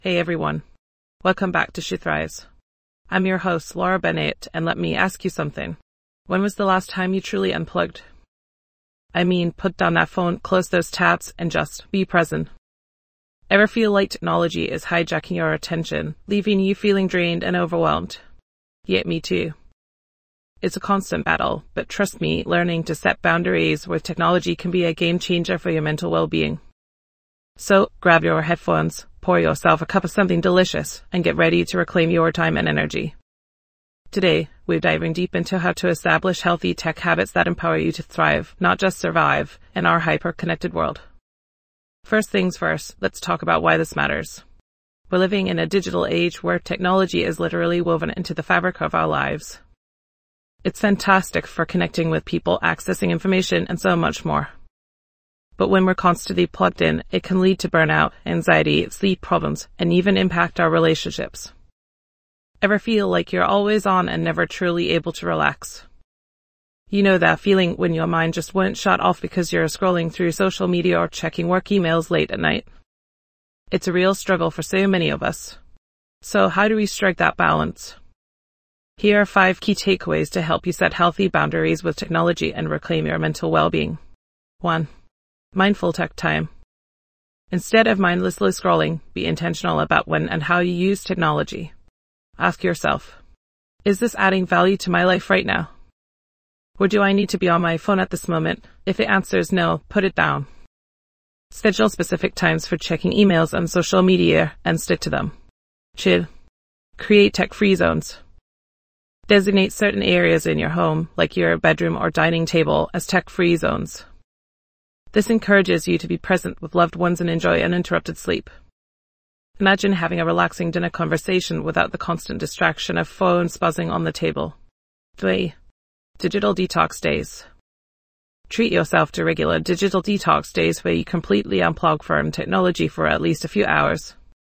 Hey everyone, welcome back to She Thrives. I'm your host, Laura Bennett, and let me ask you something. When was the last time you truly unplugged? I mean, put down that phone, close those tabs, and just be present. Ever feel like technology is hijacking your attention, leaving you feeling drained and overwhelmed? Yet me too. It's a constant battle, but trust me, learning to set boundaries with technology can be a game changer for your mental well-being. So, grab your headphones, pour yourself a cup of something delicious, and get ready to reclaim your time and energy. Today, we're diving deep into how to establish healthy tech habits that empower you to thrive, not just survive, in our hyper-connected world. First things first, let's talk about why this matters. We're living in a digital age where technology is literally woven into the fabric of our lives. It's fantastic for connecting with people, accessing information, and so much more. But when we're constantly plugged in, it can lead to burnout, anxiety, sleep problems, and even impact our relationships. Ever feel like you're always on and never truly able to relax? You know that feeling when your mind just won't shut off because you're scrolling through social media or checking work emails late at night? It's a real struggle for so many of us. So how do we strike that balance? Here are 5 key takeaways to help you set healthy boundaries with technology and reclaim your mental well-being. 1. Mindful tech time. Instead of mindlessly scrolling, be intentional about when and how you use technology. Ask yourself, is this adding value to my life right now? Or do I need to be on my phone at this moment? If the answer is no, put it down. Schedule specific times for checking emails and social media and stick to them. Chill. Create tech-free zones. Designate certain areas in your home, like your bedroom or dining table, as tech-free zones. This encourages you to be present with loved ones and enjoy uninterrupted sleep. Imagine having a relaxing dinner conversation without the constant distraction of phones buzzing on the table. 3. Digital detox days. Treat yourself to regular digital detox days where you completely unplug from technology for at least a few hours.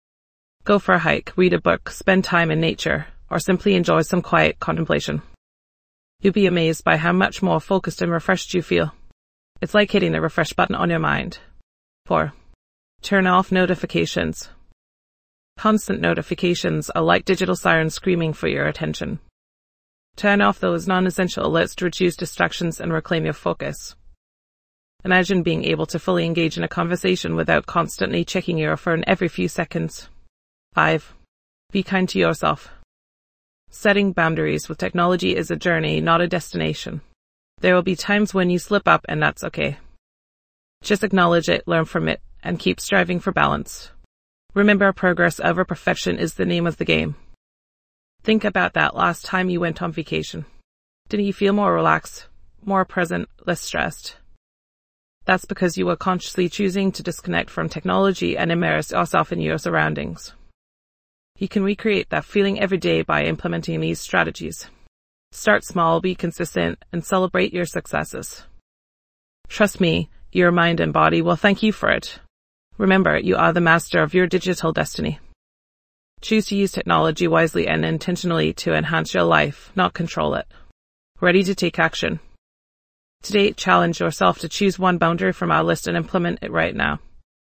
Go for a hike, read a book, spend time in nature, or simply enjoy some quiet contemplation. You'll be amazed by how much more focused and refreshed you feel. It's like hitting the refresh button on your mind. 4. Turn off notifications. Constant notifications are like digital sirens screaming for your attention. Turn off those non-essential alerts to reduce distractions and reclaim your focus. Imagine being able to fully engage in a conversation without constantly checking your phone every few seconds. 5. Be kind to yourself. Setting boundaries with technology is a journey, not a destination. There will be times when you slip up, and that's okay. Just acknowledge it, learn from it, and keep striving for balance. Remember, progress over perfection is the name of the game. Think about that last time you went on vacation. Didn't you feel more relaxed, more present, less stressed? That's because you were consciously choosing to disconnect from technology and immerse yourself in your surroundings. You can recreate that feeling every day by implementing these strategies. Start small, be consistent, and celebrate your successes. Trust me, your mind and body will thank you for it. Remember, you are the master of your digital destiny. Choose to use technology wisely and intentionally to enhance your life, not control it. Ready to take action? Today, challenge yourself to choose one boundary from our list and implement it right now.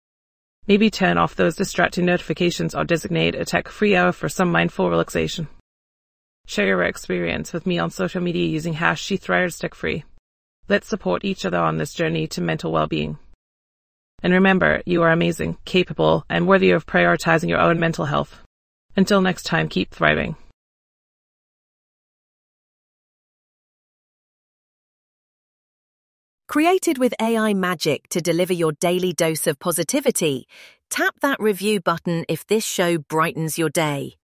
Maybe turn off those distracting notifications or designate a tech-free hour for some mindful relaxation. Share your experience with me on social media using #SheThrives-TechFree. Let's support each other on this journey to mental well-being. And remember, you are amazing, capable, and worthy of prioritizing your own mental health. Until next time, keep thriving. Created with AI magic to deliver your daily dose of positivity, tap that review button if this show brightens your day.